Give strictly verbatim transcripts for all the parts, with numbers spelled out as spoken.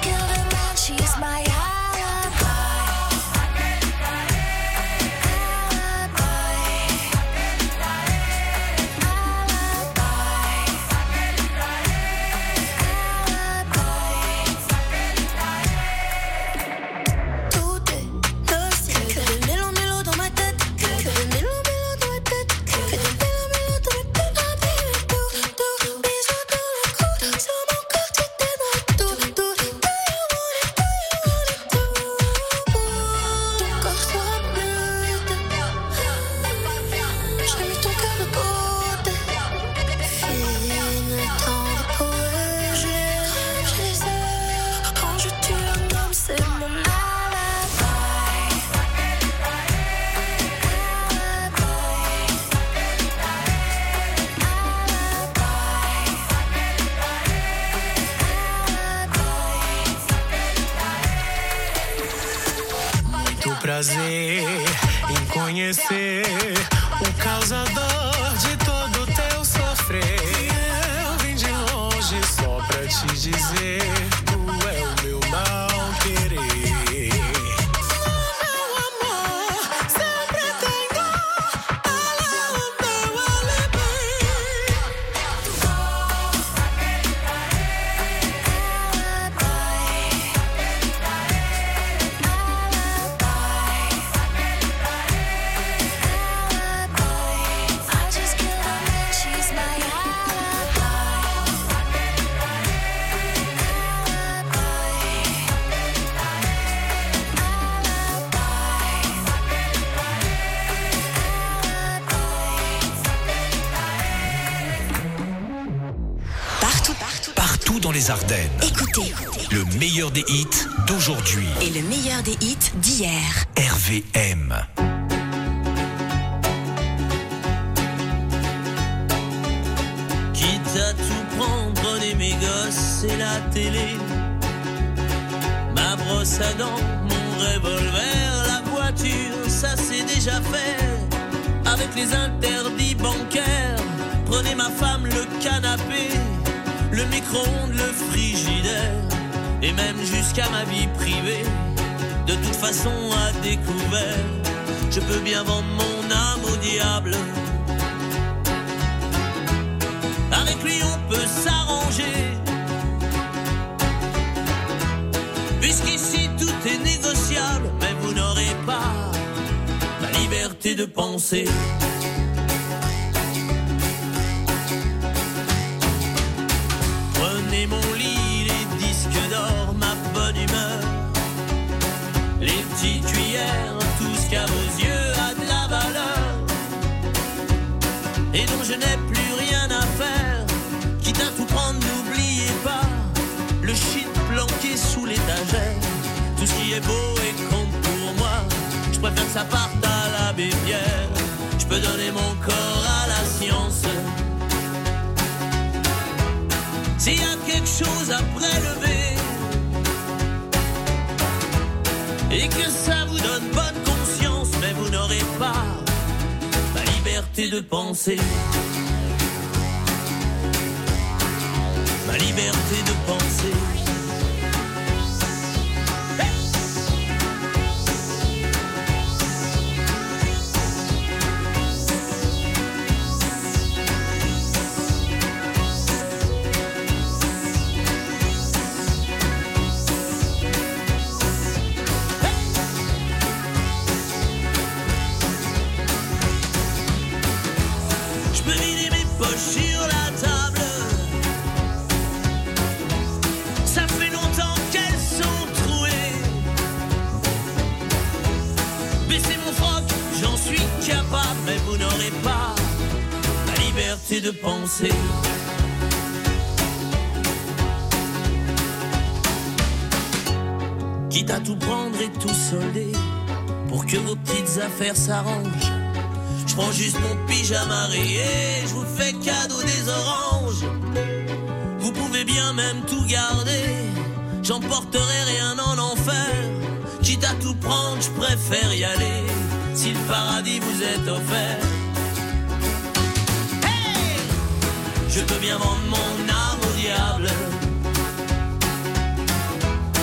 killed a man, she's my prazer em conhecer o causador de todo teu sofrer. Eu vim de longe só pra te dizer, tu é o meu mal querer. Dans les Ardennes. Écoutez, le meilleur des hits d'aujourd'hui et le meilleur des hits d'hier. R V M. Quitte à tout prendre, prenez mes gosses et la télé, ma brosse à dents, mon revolver, la voiture, ça c'est déjà fait. Avec les interdits bancaires, prenez ma femme, le canapé, le micro-ondes, le frigidaire, et même jusqu'à ma vie privée. De toute façon à découvert, je peux bien vendre mon âme au diable. Avec lui on peut s'arranger, puisqu'ici tout est négociable. Mais vous n'aurez pas la liberté de penser. Prenez mon lit, les disques d'or, ma bonne humeur, les petites cuillères, tout ce qu'à vos yeux a de la valeur, et dont je n'ai plus rien à faire. Quitte à tout prendre, n'oubliez pas le shit planqué sous l'étagère. Tout ce qui est beau et compte pour moi, je préfère que ça parte à l'abbé Pierre. Je peux donner mon corps à la science. S'il y a quelque chose à prélever et que ça vous donne bonne conscience, mais vous n'aurez pas la liberté de penser. Ma liberté de penser. Sur la table, ça fait longtemps qu'elles sont trouées. Baissez mon froc, j'en suis capable, mais vous n'aurez pas la liberté de penser. Quitte à tout prendre et tout solder, pour que vos petites affaires s'arrangent, je prends juste mon pyjama rayé, je vous fais cadeau des oranges. Vous pouvez bien même tout garder, j'emporterai rien en enfer. Quitte à tout prendre, je préfère y aller, si le paradis vous est offert. Hey, je peux bien vendre mon âme au diable,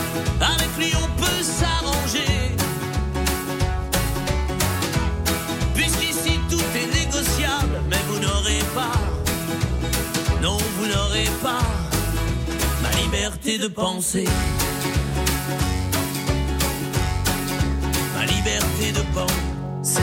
liberté de penser. Ma liberté de penser.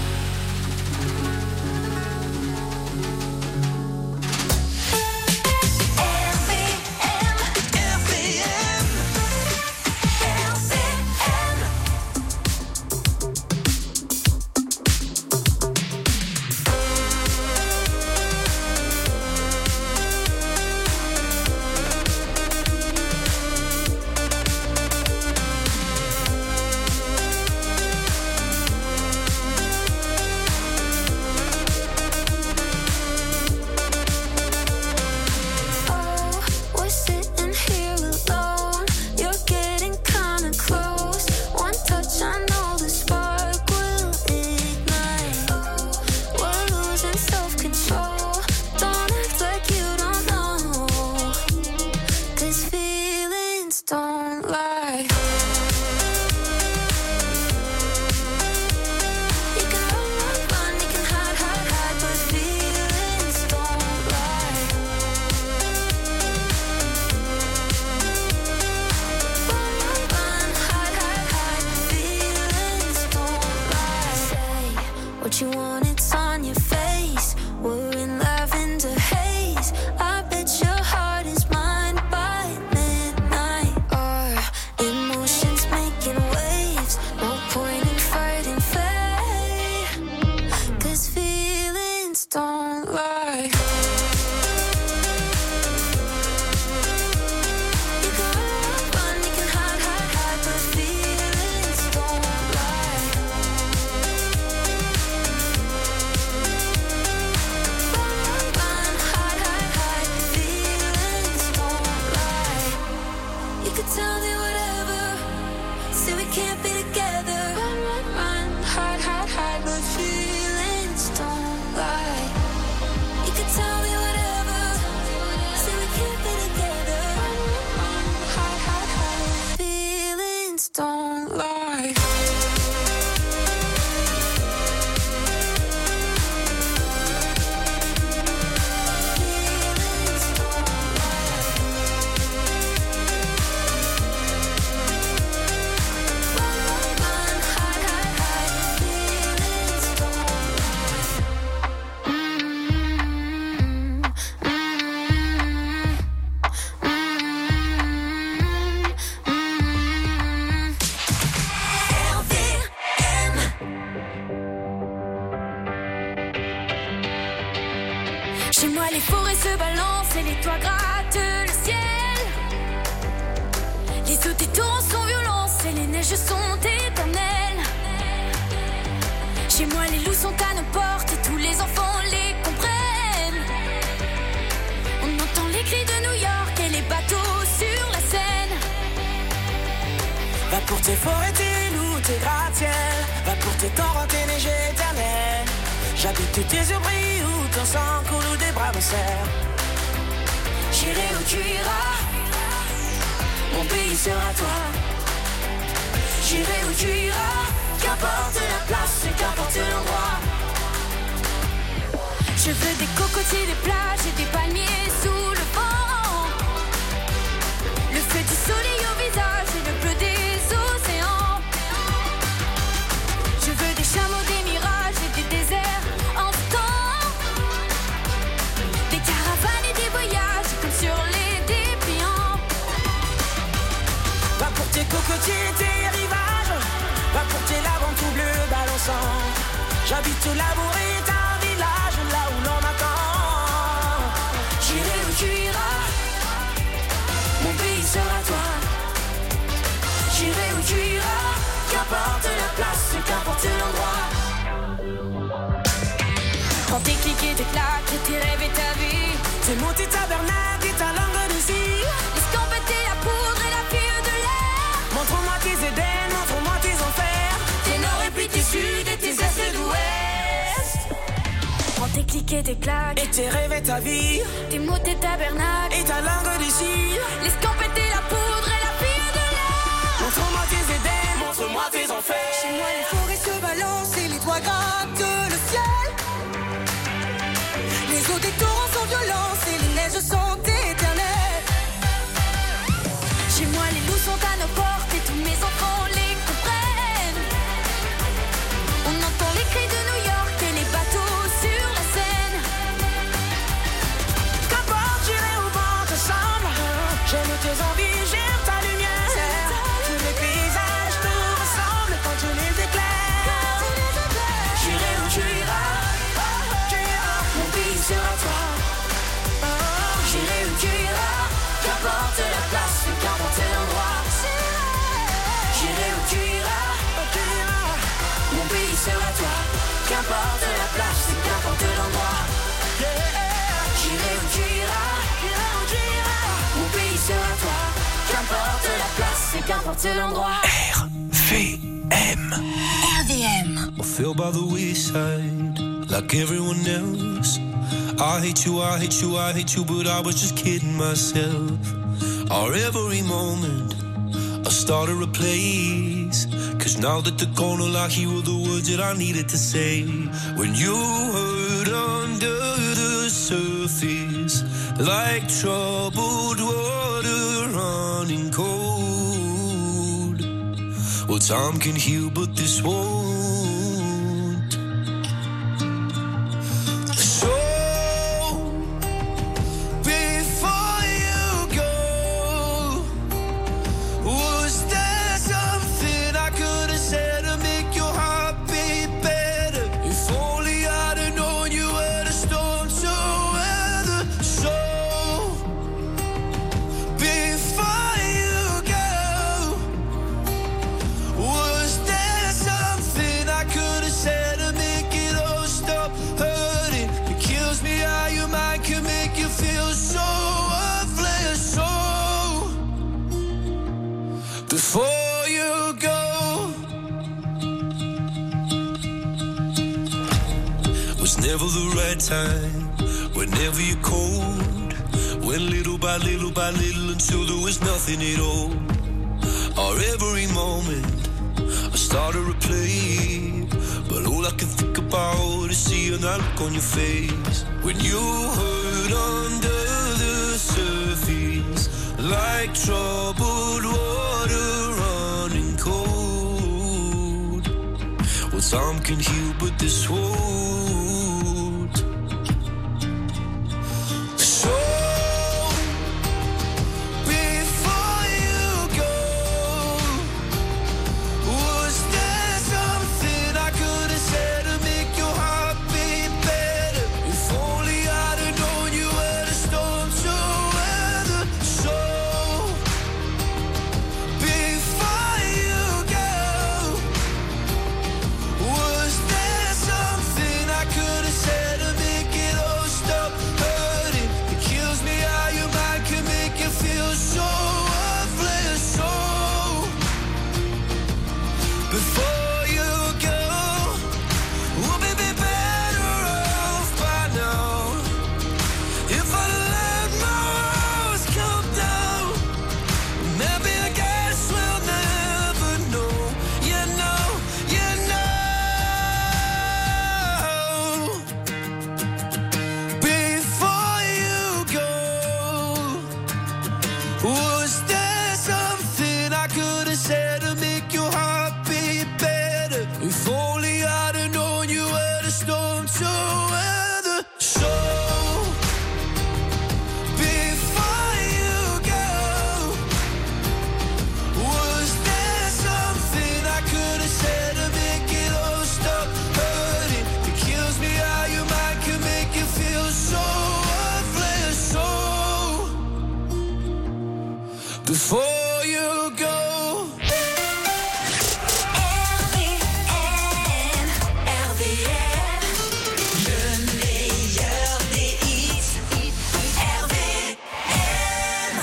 Chez moi les forêts se balancent et les toits grattent le ciel. Les eaux des torrents sont violentes et les neiges sont éternelles. Chez moi les loups sont à nos portes et tous les enfants les comprennent. On entend les cris de New York et les bateaux sur la Seine. Va pour tes forêts, tes loups, tes gratte-ciel. Va pour tes torrents, tes neiges éternelles. J'habite où tes yeux brillent, où ton sang coule, où des bras me serrent. J'irai où tu iras, mon pays sera toi. J'irai où tu iras, qu'importe la place et qu'importe l'endroit. Je veux des cocotiers, des plages et des palmiers sous le vent. Le feu du soleil au visage et le bleu des océans. Je veux des chameaux, des mirages et des déserts en temps. Des caravanes et des voyages comme sur les dépliants. Va pour tes cocotiers, tes rivages. Va pour tes laves en tout bleu balançant. J'habite au labour et un village là où l'on m'attend. J'irai où tu iras, mon pays sera toi. J'irai où tu iras, qu'importe la place et qu'importe l'endroit. Quand tes clics et tes claques et tes rêves et ta vie. C'est mon petit tabernacle et ta langue de cire. L'escampette et la poudre et la fille de l'air. Montre-moi tes Éden, montre-moi tes enfers. Tes nord et puis tes sud et tes est et d'ouest. Quand tes clics et tes claques et tes rêves et ta vie. Tes mots, tes tabernacles et ta langue de cire. L'escampette et la poudre et la fille de l'air. Montre-moi tes Éden, montre-moi tes enfers. Chez moi les forêts se balancent et les toits grattent le ciel. Les eaux des torrents sont violentes et les neiges sont éternelles. sont à nos portes et tous mes enfants les comprennent. On entend les cris de New York et les bateaux sur la Seine. Qu'importe, j'irai au vent ensemble. J'aime tes envies, j'aime ta lumière. Tous les paysages te ressemblent quand tu les éclaires. J'irai où tu iras, tu iras, mon pays sera toi. J'irai où tu iras, qu'importe la place, qu'importe l'endroit. J'irai où tu iras, tu iras, mon pays sera toi. Qu'importe la place, qu'importe l'endroit. J'irai où tu iras, j'irai où tu iras, mon pays sera toi. Qu'importe la place, qu'importe l'endroit. R V M. R V M. I feel by the wayside, like everyone else. I hate you, I hate you, I hate you, but I was just kidding myself. Our every moment, I started a place. Cause now that the corner lock, here were the words that I needed to say. When you hurt under the surface, like troubled water running cold. Well, time can heal, but this won't. Before you go, was never the right time, whenever you're cold, went little by little by little until there was nothing at all. Our every moment, I started to play, but all I can think about is seeing that look on your face. When you hurt under the surface, like troubled water running cold. Well, time can heal, but this won't. So before you go, was there something I could have said to make your heart beat better? If only I'd have known you were the storm to weather. So before you go, was there something I could have said to make it all stop hurting? It kills me how your mind can make you feel so worthless. So before you go, we'll be better off by now. If I let my walls come down, maybe I guess we'll never know. You know, you know. Before you go, was there something I could have said to make your heart beat better? If only I'd have known you were the storm to weather. So before you go, was there something I could have said to make it all stop hurting? It kills me how your mind can make you feel so worthless. So before you go. R V M, R V M, le meilleur des hits. R V M.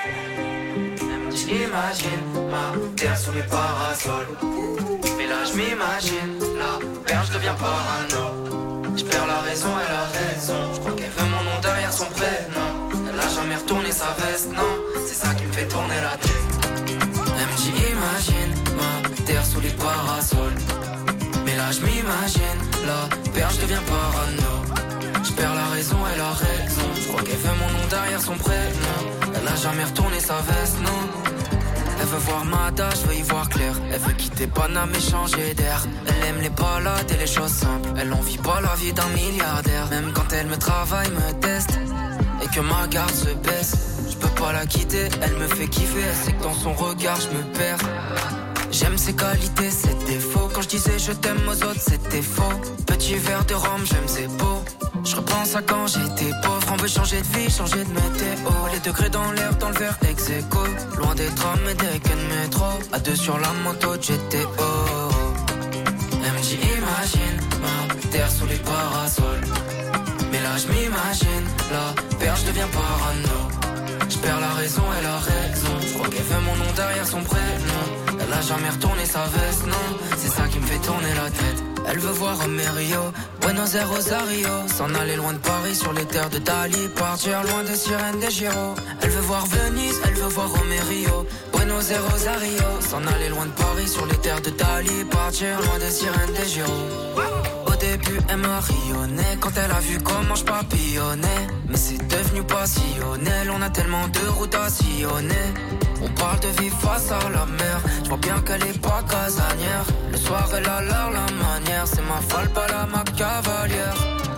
J'imagine ma terre sous les parasols. Mais là je m'imagine, la perche devient parano. Je perds la raison et la raison. Je crois qu'elle veut mon nom derrière son prénom. Elle a jamais retourné sa veste, non. C'est ça qui me fait tourner la tête. Elle me dit imagine ma terre sous les parasols. Mais là je m'imagine, la perche devient parano. Je perds la raison et la raison. Je crois qu'elle veut mon nom derrière son prénom. Elle a jamais retourné sa veste, non. Elle veut voir Mada, je veux y voir clair. Elle veut quitter Paname et changer d'air. Elle aime les balades et les choses simples. Elle en vit pas la vie d'un milliardaire. Même quand elle me travaille, me teste et que ma garde se baisse, je peux pas la quitter, elle me fait kiffer. Elle sait que dans son regard je me perds. J'aime ses qualités, ses défauts. Quand je disais je t'aime aux autres, c'était faux. Petit verre de rhum, j'aime ses beaux. Je repense à quand j'étais pauvre. On veut changer de vie, changer de météo. Les degrés dans l'air, dans le verre ex aequo. Loin des trams et des quais de métro. À deux sur la moto de G T O. Elle me dit imagine ma terre sous les parasols. Mais là je m'imagine, la perche devient parano. Je perds la raison et la raison. Je crois qu'elle veut mon nom derrière son prénom. Elle a jamais retourné sa veste, non. C'est ça qui me fait tourner la tête. Elle veut voir Romerio, Buenos Aires, Rosario. S'en aller loin de Paris sur les terres de Dali. Partir loin des sirènes des Giro. Elle veut voir Venise, elle veut voir Romerio, Buenos Aires, Rosario. S'en aller loin de Paris sur les terres de Dali. Partir loin des sirènes des Giro. Au début elle m'a rayonné quand elle a vu comment je papillonnais. Mais c'est devenu passionnel, on a tellement de routes à sillonner. On parle de vivre face à la mer. Je vois bien qu'elle est pas casanière. Le soir elle a l'air la manière. C'est ma folle, pas la ma cavalière.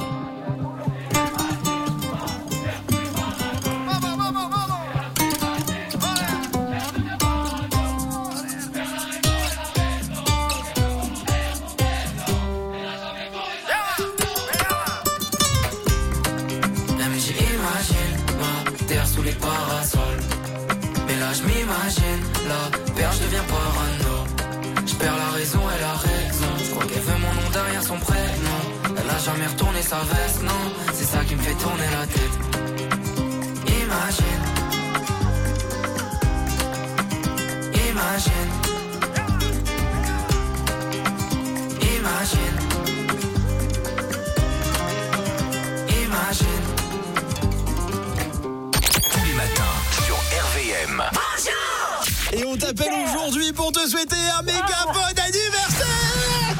Les parasols. Mais là je m'imagine, la perche devient parano. Je perds la raison et la raison. Je crois qu'elle veut mon nom derrière son prénom. Elle a jamais retourné sa veste, non. C'est ça qui me fait tourner la tête. Imagine. Imagine. Imagine. Imagine. Et on t'appelle aujourd'hui pour te souhaiter un méga bon anniversaire.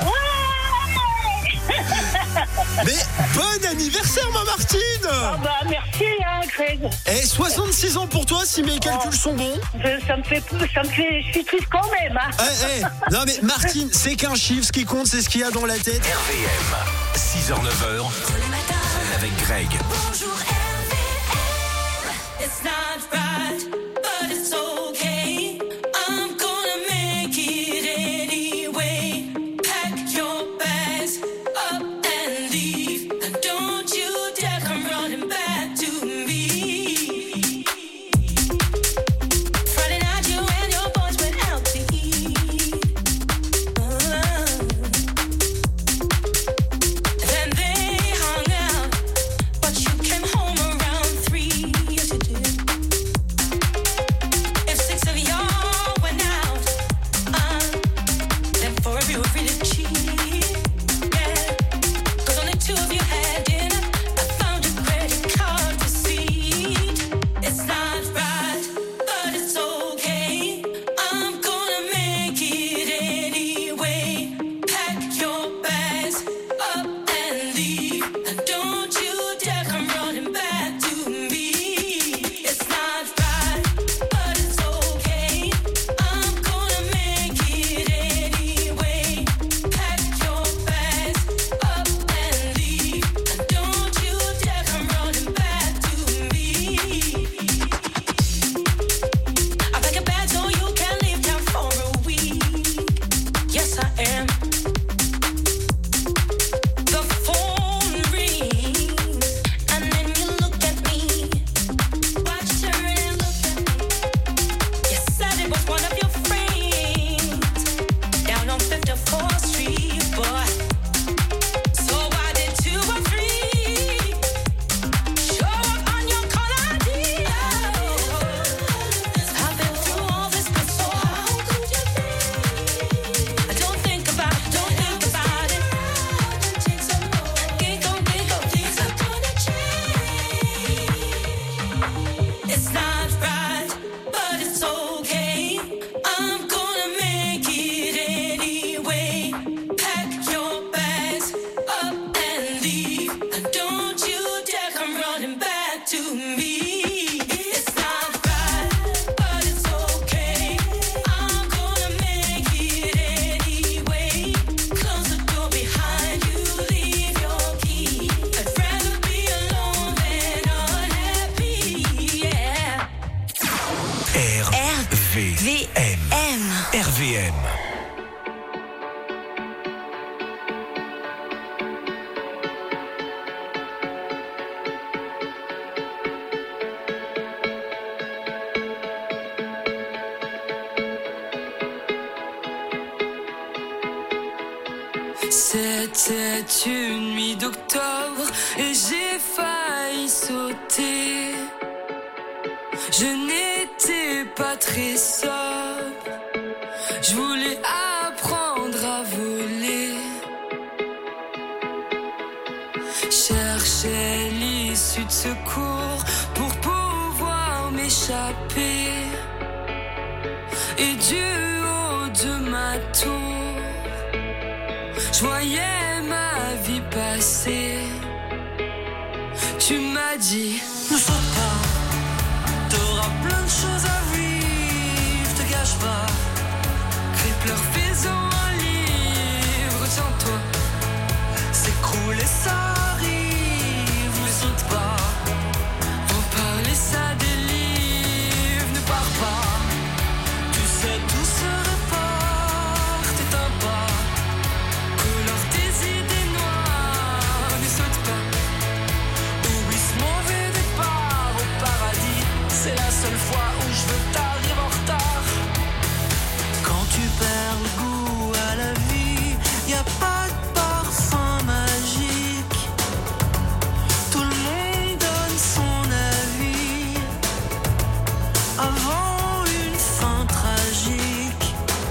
Mais bon anniversaire ma Martine. Ah bah merci hein Greg. Et soixante-six ans pour toi si mes calculs sont bons. Ça me fait, ça me fait, je suis triste quand même hein. Eh, eh, non mais Martine, c'est qu'un chiffre, ce qui compte c'est ce qu'il y a dans la tête. R V M, six heures neuf heures, avec Greg. Bonjour R V M. It's not right, but it's okay. I'm gonna make it anyway. Pack your bags up and leave. And don't you dare come running back to me. Friday night you and your boys went out to eat. Uh, then they hung out, but you came home around three. Yes you did. M. C'était une nuit d'octobre et j'ai failli sauter. Je n'étais pas très sobre. Je voulais apprendre à voler. Cherchais l'issue de secours pour pouvoir m'échapper. Et du haut de ma tour, je voyais ma vie passer. Tu m'as dit, ne saute pas, t'auras plein de choses à vivre, te gâche pas. Crie, pleure, fais-en un livre, tiens-toi. S'écrouler, ça arrive, ne saute pas. Reparler, ça délivre, ne pars pas. Tu sais, tout se répare, t'éteins pas. Colore tes idées noires, ne saute pas. Oublie ce mauvais départ au paradis. C'est la seule fois où je veux que t'arrives en retard. Quand tu perds le goût à la vie, y a pas de parfum magique. Tout le monde donne son avis avant une fin tragique.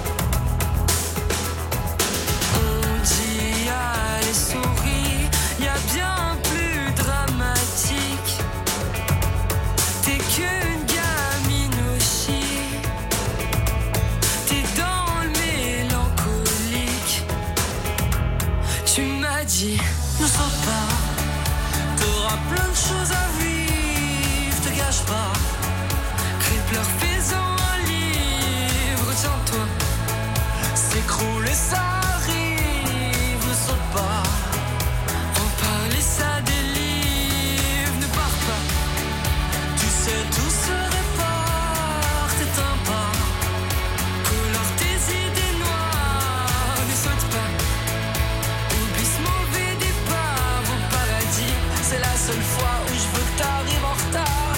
On dit allez souris, y a bien plus dramatique. T'es qu'une gamine au chic. T'es dans le mélancolique. Tu m'as dit, ne saute pas. T'auras plein de choses à vivre, te gâche pas. Crie, pleure, fais-en un livre, tiens-toi. S'écrouler, ça arrive, ne saute pas. Reparler, ça délivre, ne pars pas. Tu sais, tout se répare, t'éteins pas. Colore tes idées noires, ne saute pas. Oublie ce mauvais départ au paradis. C'est la seule fois où je veux que t'arrives en retard.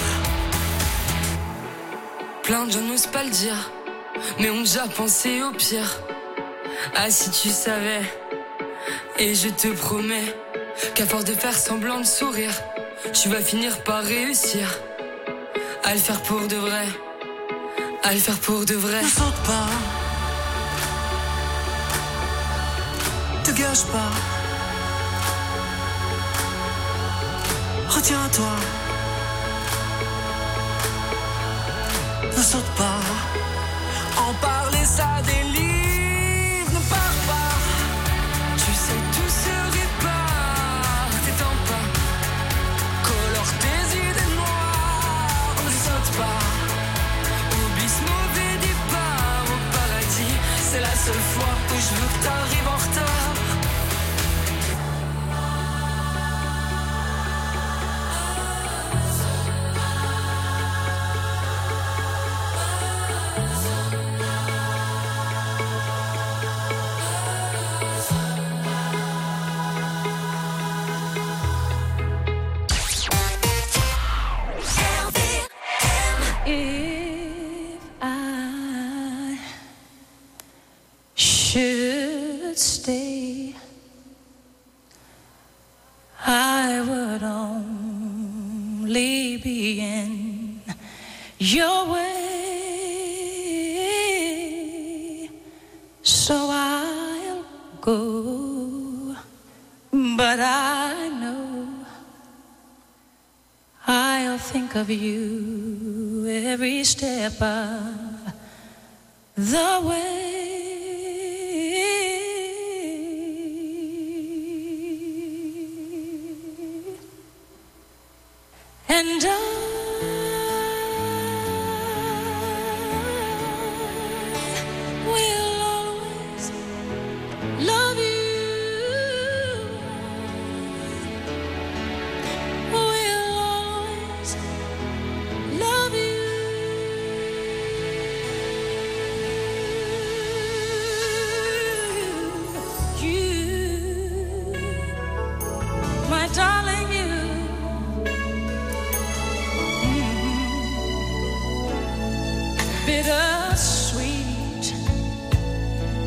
Plein de gens n'osent pas le dire, mais ont déjà pensé au pire. Ah, si tu savais. Et je te promets qu'à force de faire semblant de sourire, tu vas finir par réussir à le faire pour de vrai. À le faire pour de vrai. Ne saute pas, te gâche pas. Retiens-toi, ne saute pas. En parler, ça délivre, ne pars pas. Tu sais, tout se répare, t'étends pas. Colore tes idées noires, ne saute pas. Oublie ce mauvais départ au paradis. C'est la seule fois où je veux que t'arrives en retard. If I should stay, I would only be in your way, so I'll go, but I know I'll think of you every step of the way. And I will always love you. Will always love you.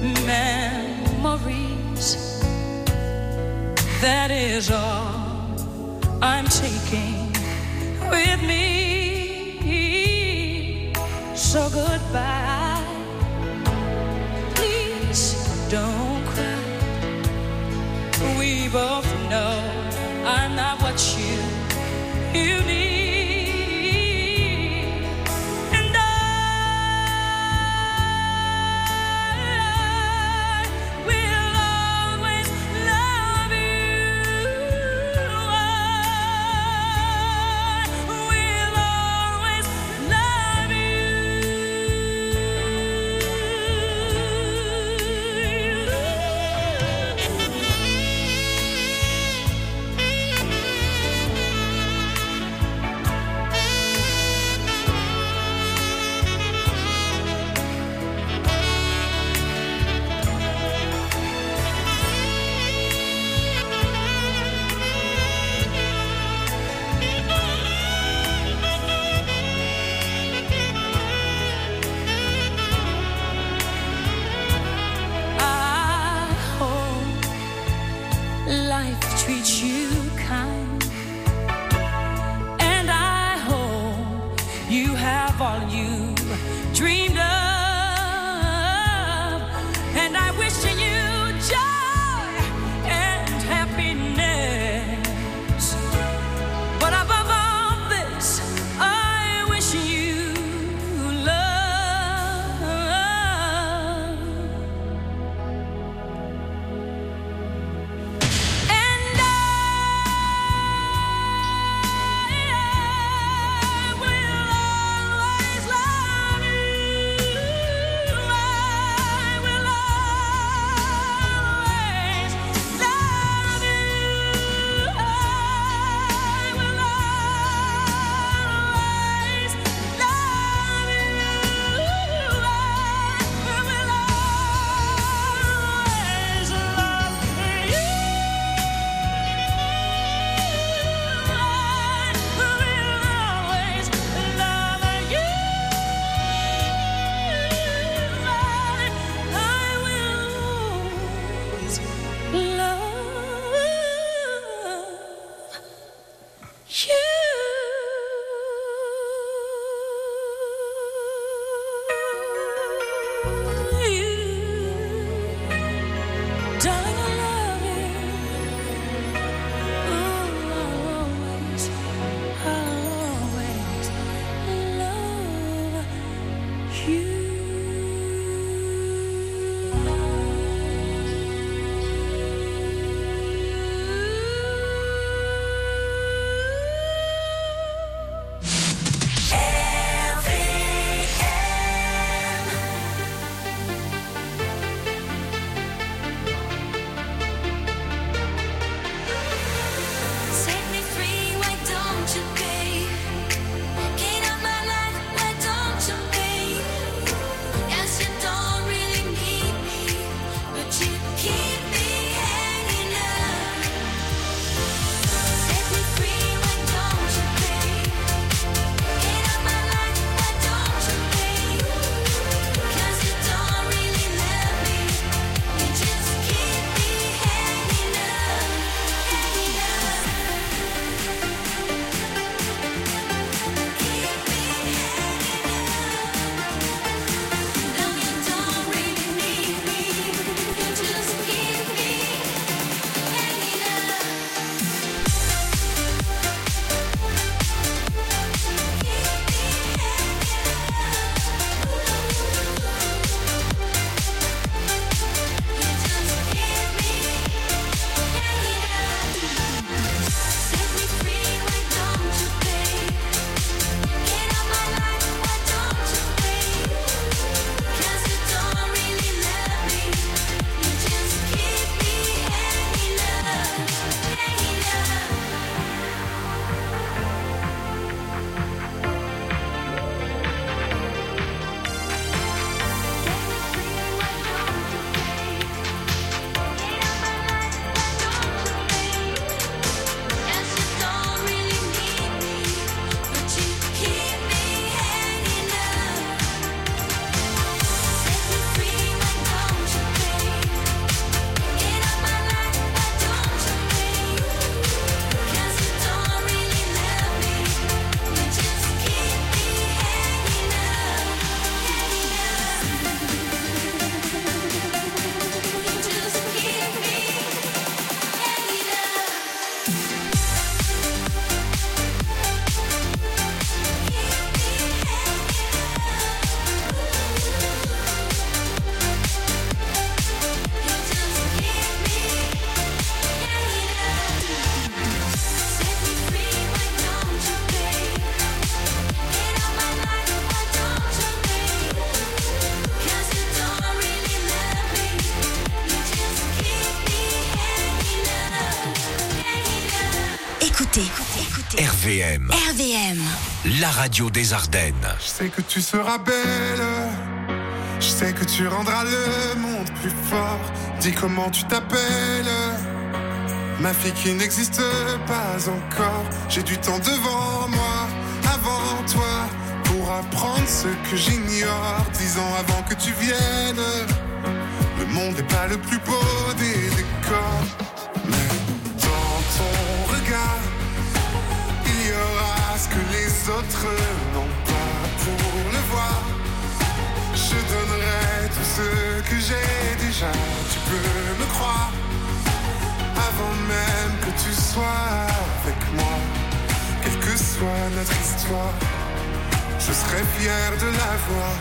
memories. That is all I'm taking with me. So goodbye. Please don't cry. We both know I'm not what you you need. V M. R V M. La radio des Ardennes. Je sais que tu seras belle. Je sais que tu rendras le monde plus fort. Dis comment tu t'appelles. Ma fille qui n'existe pas encore. J'ai du temps devant moi, avant toi, pour apprendre ce que j'ignore. Dix ans avant que tu viennes. Le monde n'est pas le plus beau des décors. Mais dans ton regard, il y aura ce que les autres n'ont pas. Pour le voir, je donnerai tout ce que j'ai déjà. Tu peux me croire, avant même que tu sois avec moi. Quelle que soit notre histoire, je serai fier de la voir.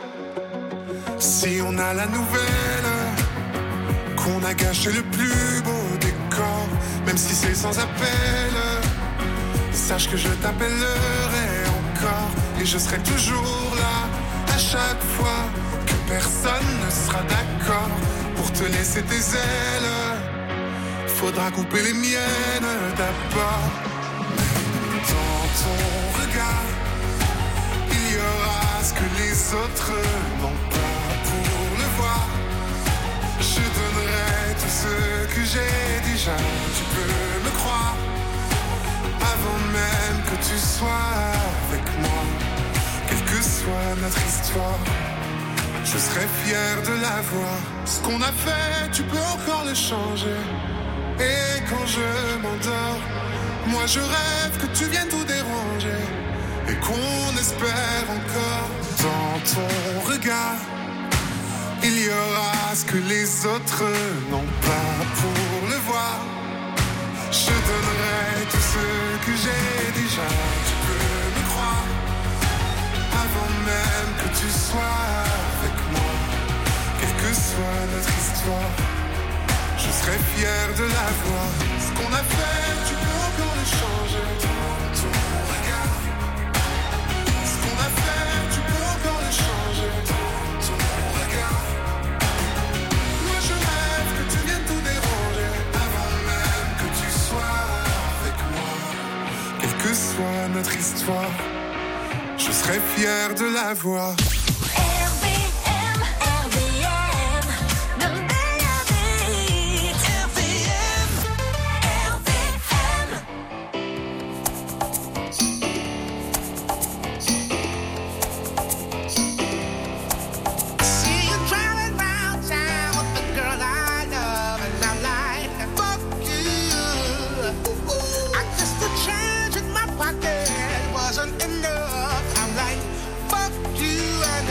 Si on a la nouvelle qu'on a gâché le plus beau décor, même si c'est sans appel, sache que je t'appellerai encore. Et je serai toujours là à chaque fois que personne ne sera d'accord pour te laisser tes ailes. Faudra couper les miennes d'abord. Dans ton regard, il y aura ce que les autres n'ont pas. Pour le voir, je donnerai tout ce que j'ai déjà. Tu peux me croire, avant même que tu sois avec moi. Quelle que soit notre histoire, je serai fier de la voir. Ce qu'on a fait, tu peux encore le changer. Et quand je m'endors, moi je rêve que tu viennes tout déranger. Et qu'on espère encore. Dans ton regard, il y aura ce que les autres n'ont pas. Pour le voir, je donnerai tout ce que j'ai déjà. Tu peux me croire, avant même que tu sois avec moi. Quelle que soit notre histoire, je serai fier de la voir. Ce qu'on a fait, tu peux encore le changer. Dans ton regard, ce qu'on a fait, tu peux encore le changer. Dans ton regard, moi je rêve que tu viennes tout déranger. Avant même que tu sois avec moi. Quelle que soit notre histoire, je serai fier de la voir. Wasn't enough. I'm like, fuck you.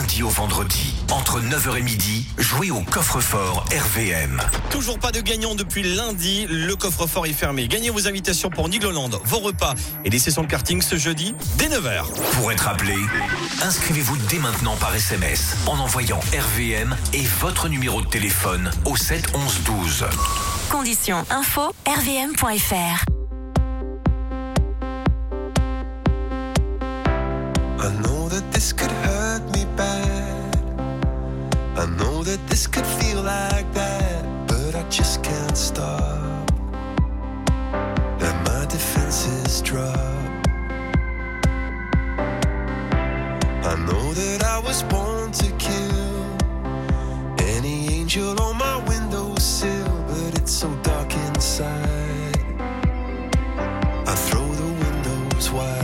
lundi au vendredi. Entre neuf heures et midi, jouez au coffre-fort R V M. Toujours pas de gagnant depuis lundi, le coffre-fort est fermé. Gagnez vos invitations pour Nigloland, vos repas et des sessions de karting ce jeudi dès neuf heures. Pour être appelé, inscrivez-vous dès maintenant par S M S en envoyant R V M et votre numéro de téléphone au sept onze douze. Conditions info r v m point f r. I know that this could hurt me bad. I know that this could feel like that, but I just can't stop. And my defenses drop. I know that I was born to kill any angel on my windowsill, but it's so dark inside. I throw the windows wide.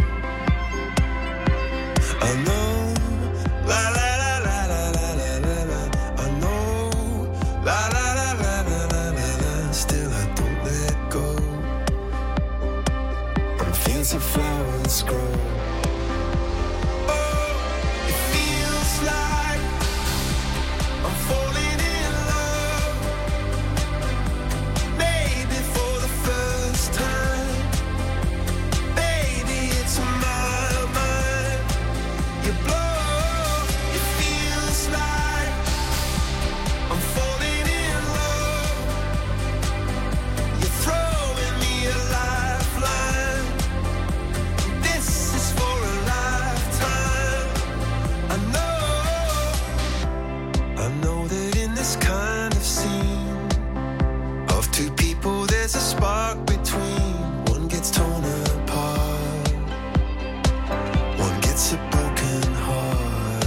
I know, la la la la la la la la la. I know, la la la la la la la la. Still I don't let go. And fancy flowers grow. Oh, it feels like I'm falling in love. Maybe for the first time. Baby, it's my mind. You blow, it feels like I'm falling in love. You're throwing me a lifeline. This is for a lifetime. I know, I know that in this kind of scene of two people there's a spark between. One gets torn apart, one gets a broken heart.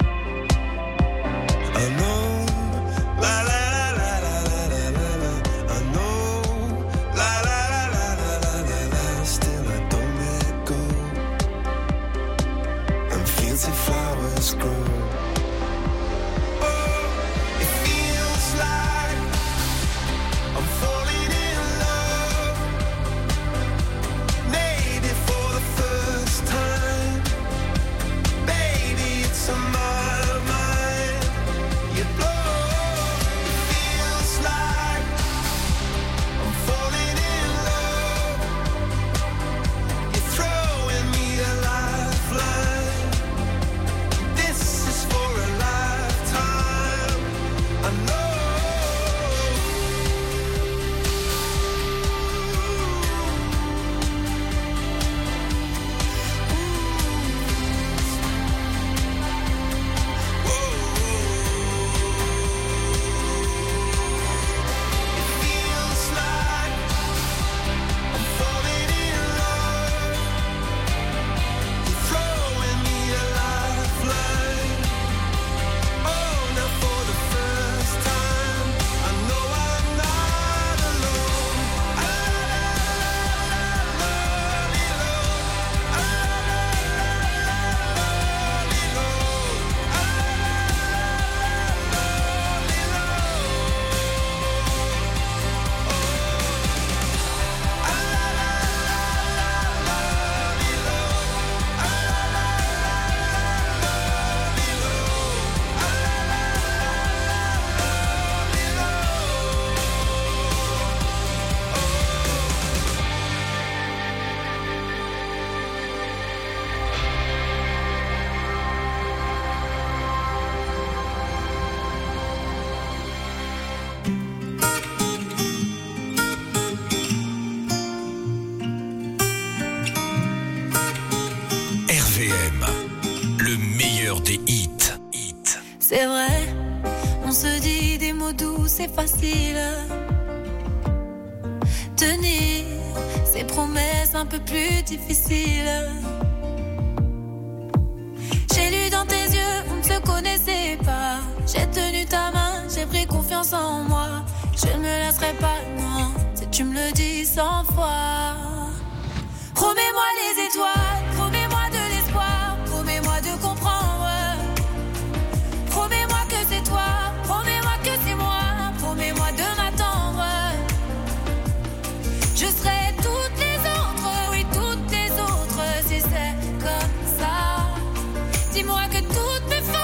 I know, la la la la la la la la. I know, la la la la la la la la. Still I don't let go. And fancy flowers grow. Oh, it feels like I'm falling in love. Maybe for the first time. Baby, it's on my mind. You blow, it feels like I'm falling in love. You're throwing me a lifeline. This is for a lifetime. I know. Feels like I'm falling in love. You're throwing me a lifeline. Oh, now for the first time, I know I'm not alone. R V M, le meilleur des hits. C'est vrai, on se dit des mots doux, c'est facile. Tenir ses promesses un peu plus difficiles. J'ai lu dans tes yeux, on ne se connaissait pas. J'ai tenu ta main, j'ai pris confiance en moi. Je ne me laisserai pas, non, si tu me le dis cent fois. Promets-moi les étoiles, promets-moi de l'espoir, promets-moi de comprendre. Promets-moi que c'est toi, promets-moi que c'est moi, promets-moi de m'attendre. Je serai toutes les autres, oui toutes les autres, si c'est comme ça. Dis-moi que toutes mes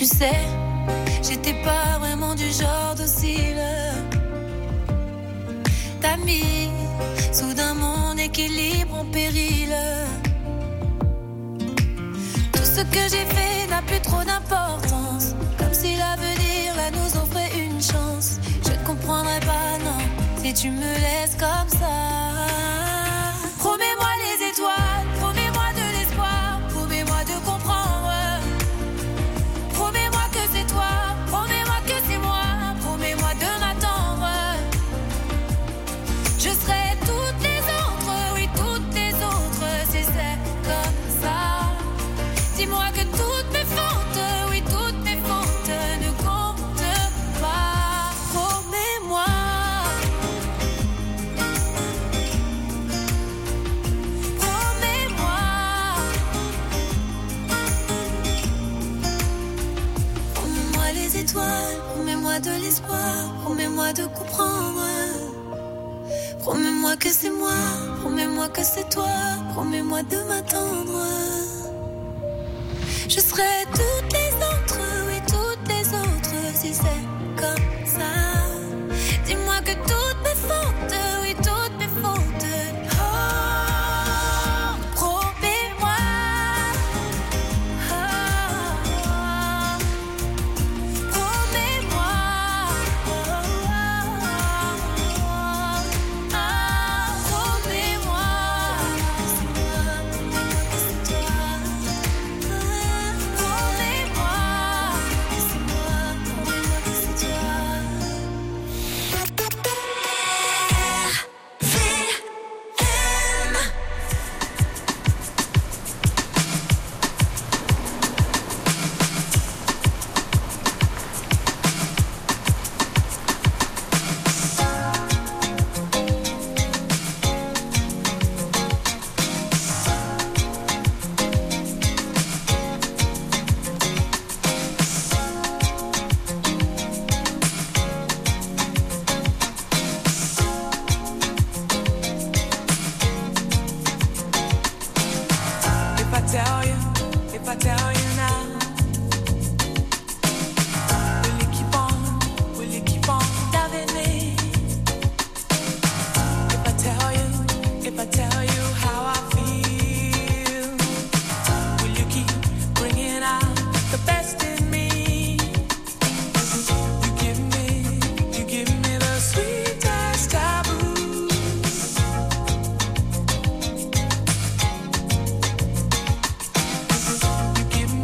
Tu sais, j'étais pas vraiment du genre docile. T'as mis soudain mon équilibre en péril. Tout ce que j'ai fait n'a plus trop d'importance. Comme si l'avenir là nous offrait une chance. Je ne comprendrai pas, non, si tu me laisses comme ça. Promets-moi les étoiles, promets-moi de l'espoir, promets-moi de comprendre. Promets-moi que c'est toi, promets-moi que c'est moi, promets-moi de m'attendre. Je serai toutes les autres, oui toutes les autres, si c'est comme ça. Dis-moi que toutes mes fautes, oui toutes mes fautes ne comptent pas. Promets-moi. Promets-moi. Promets-moi les étoiles, promets-moi de l'espoir, promets-moi de comprendre. Promets-moi que c'est moi, promets-moi que c'est toi, promets-moi de m'attendre. Je serai toutes les autres, oui toutes les autres, si c'est comme ça. Dis-moi que toutes mes fautes, oui toutes mes fautes. Oh, promets-moi. Oh, promets-moi. Give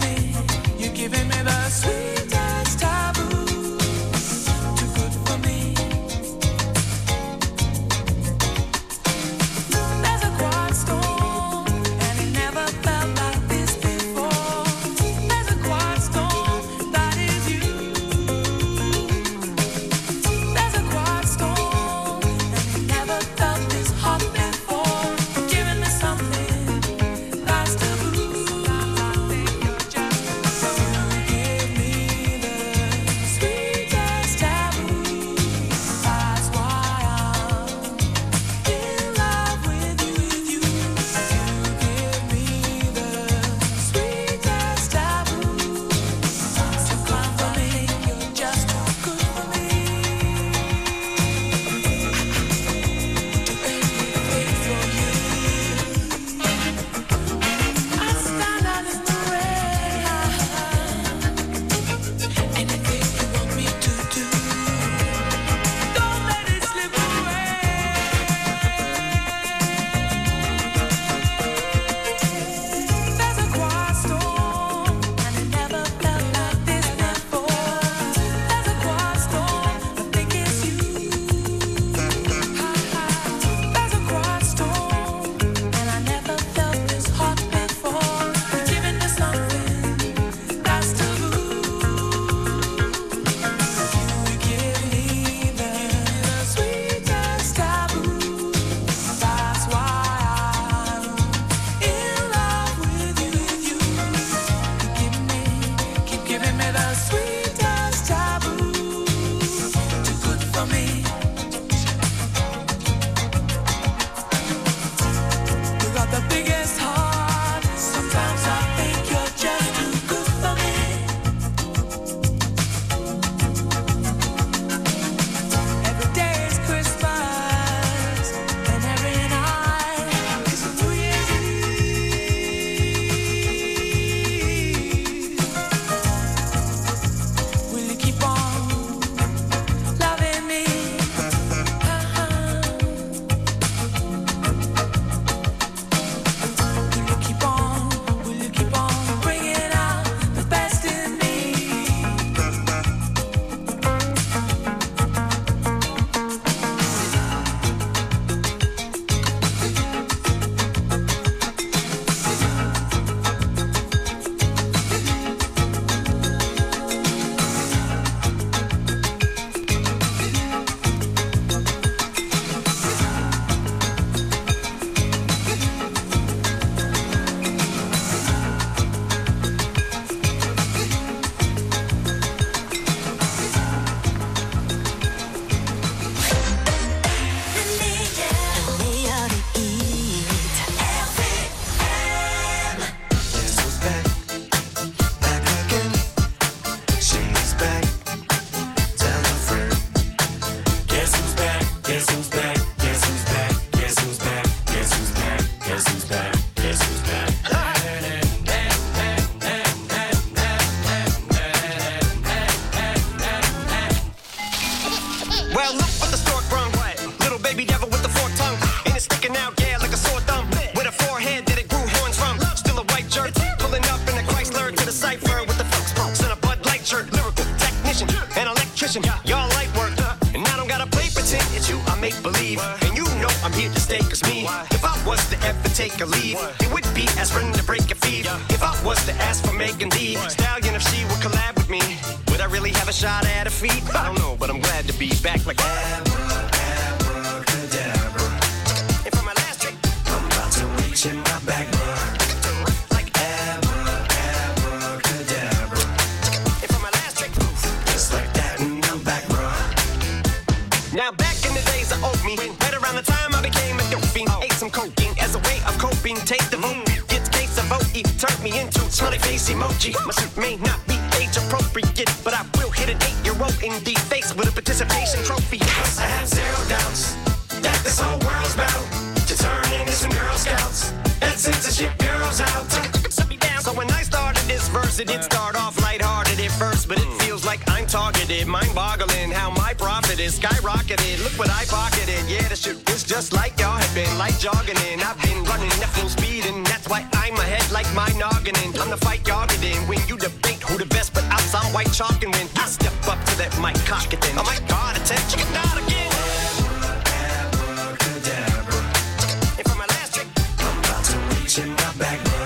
take a lead. It would be aspirin to break your feet. If I was to ask for Megan Thee Stallion, if she would collab with me, would I really have a shot at a feat? I don't know, but I'm glad to be back like Abra, abracadabra. And for my last trick, I'm about to reach in my back, bruh. Like Abra, abracadabra. And for my last trick, just like that, and I'm back, bruh. Now back in the days of old me, right around the time I became a dope fiend, ate some cocaine as a way of coping. Take the vote, gets case of O E, turned me into smiley face emoji. My suit may not be age appropriate, but I will hit an eight-year-old in the face with a participation trophy. Cause I have zero doubts that this whole world's bound to turn into some Girl Scouts and censorship bureaus out. So when I started this verse, it did start off lighthearted at first, but it feels like I'm targeted, mind-boggling how my profit is skyrocketed. Look what I pocketed, yeah, the shit is just like y'all have been, like jogging in. I've been running at full speed, and that's why I'm ahead like my noggin. I'm the fight y'all get in when you debate who the best, but I'm some white chalk, and when I step up to that mic, cock it then. Oh my God, attempt chicken out again. Abracadabra. And for my last trick, I'm about to reach in my back, bruh.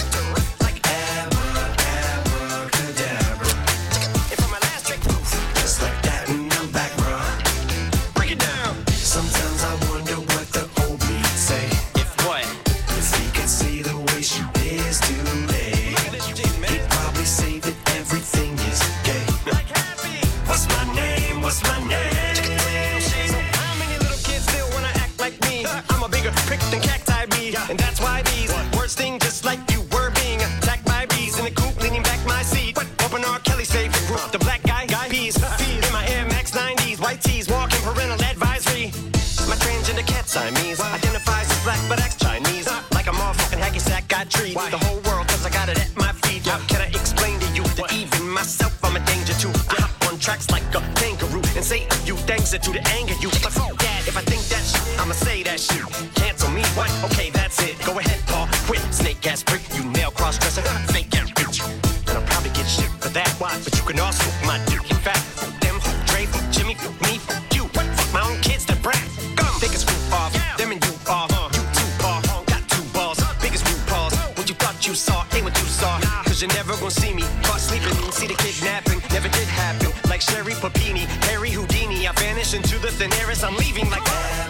And that's why these words sting just like you were being attacked by bees in the coop, leaning back my seat. Open R. Kelly's favorite group, the black guy, guy peas. In my Air Max nineties, white tees, walking parental advisory. My transgender cat Siamese identifies as black but acts Chinese. Like a motherfucking hacky sack, got treat the whole world cause I got it at my feet. How can I explain to you that even myself I'm a danger to? I hop on tracks like a kangaroo and say a few things that to the anger you. But fuck that, if I think that shit, I'ma say that shit. Cancel me, what? Okay, that's it. Go ahead, Paul. Quit, snake ass prick. You nail cross dresser, fake ass bitch. And I'll probably get shit for that. Why? But you can also my dick. In fact, them, Dre, Jimmy, me, you. Fuck my own kids, the brat. Come, take a screw off. Them and you off. You two ball, got two balls. Biggest root balls. What you thought you saw ain't what you saw. Cause you're never gonna see me caught sleeping. See the kidnapping, never did happen. Like Sherry Papini, Harry Houdini. I vanish into the thin air as I'm leaving like that.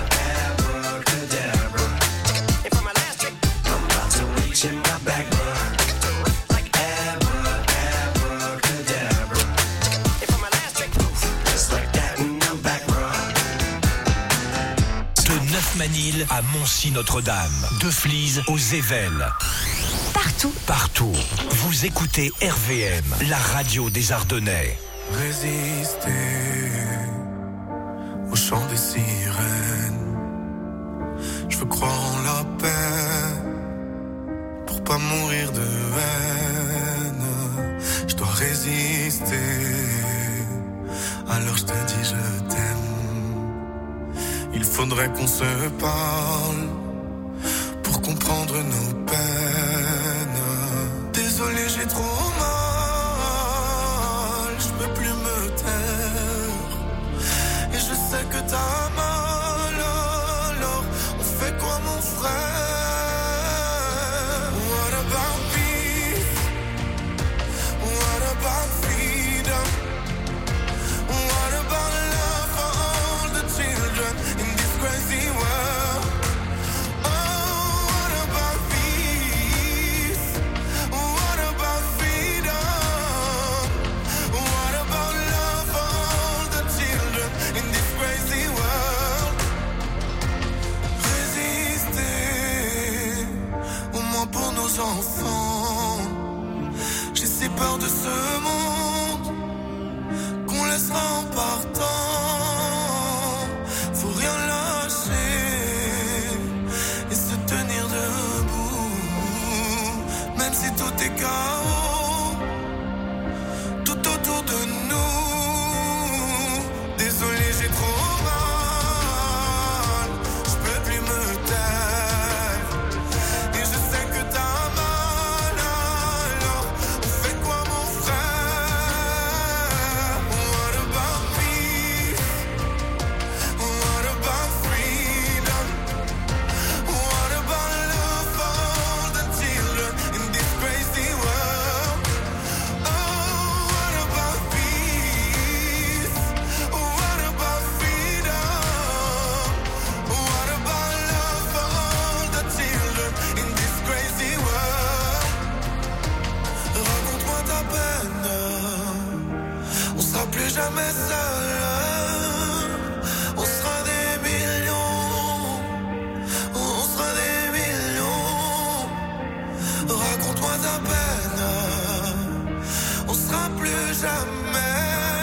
In my back, bruh. Like Abra, abracadabra. And for my last trick, just like that, and I'm back, bruh. De Neufmanille à Moncy-Notre-Dame, de Flize aux Évelles. Partout. Partout. Vous écoutez R V M, la radio des Ardennais. Résister au chant des sirènes. Je veux croire en la paix. Pas mourir de haine, je dois résister. Alors je te dis je t'aime. Il faudrait qu'on se parle pour comprendre nos peines. Désolé, j'ai trop mal, je peux plus me taire. Et je sais que t'as mal, alors on fait quoi mon frère? Enfants, j'ai si peur de ce monde qu'on laissera en partant. Faut rien lâcher et se tenir debout, même si tout est chaos tout autour de nous. Désolé, j'ai trop mal, je peux plus me taire. Et je sais que t'as love. plus jamais seul. On sera des millions. On sera des millions. Raconte-moi ta peine. On sera plus jamais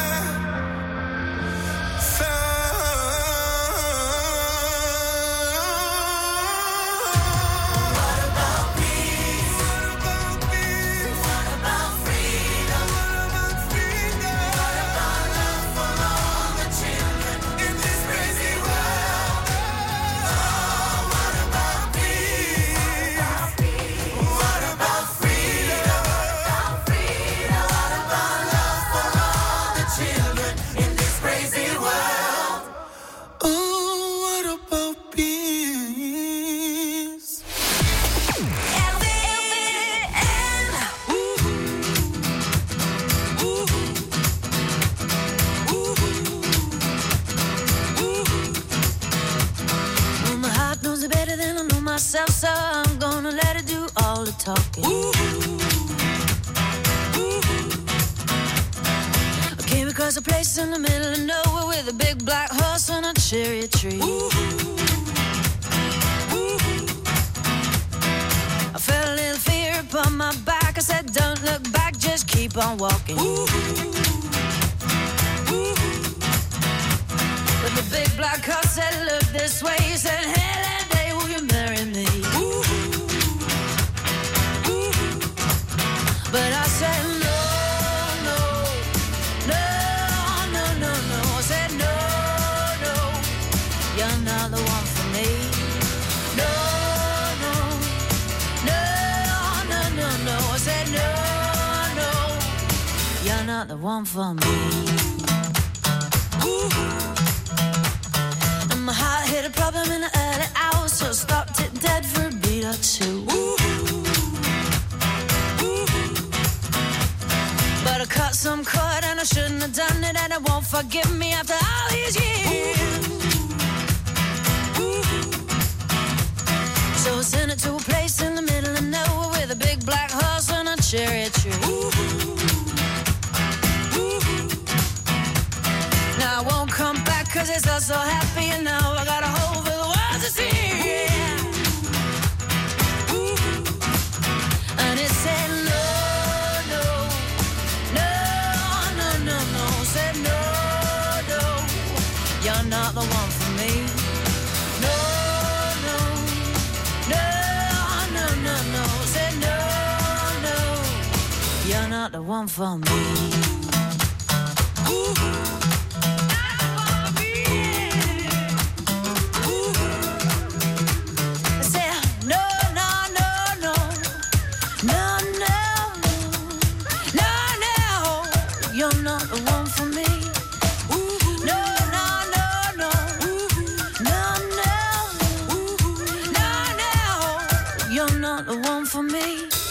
so I'm gonna let her do all the talking. Ooh. Ooh. I came across a place in the middle of nowhere with a big black horse and a cherry tree. Ooh. Ooh. I felt a little fear upon my back. I said, don't look back, just keep on walking. Ooh. Ooh. But the big black horse said, look this way. He said, hey, that day will you marry me? Ooh. Ooh. But I said, no, no, no, no, no, no. I said, no, no, you're not the one for me. No, no, no, no, no, no. I said, no, no, you're not the one for me. Ooh. My heart hit a problem in the early hours, so stopped it dead for a beat or two. Ooh. Ooh. But I cut some cord and I shouldn't have done it, and it won't forgive me after all these years. Ooh. So I sent it to a place in the middle of nowhere with a big black horse and a cherry tree. Ooh. Now I won't come back cause it's all so happy, and now I got a hole for the world to see. Yeah. Ooh. And it said no, no, no, no, no, no. Said no, no, you're not the one for me. No, no, no, no, no, no. Said no, no, you're not the one for me. Ooh. For me.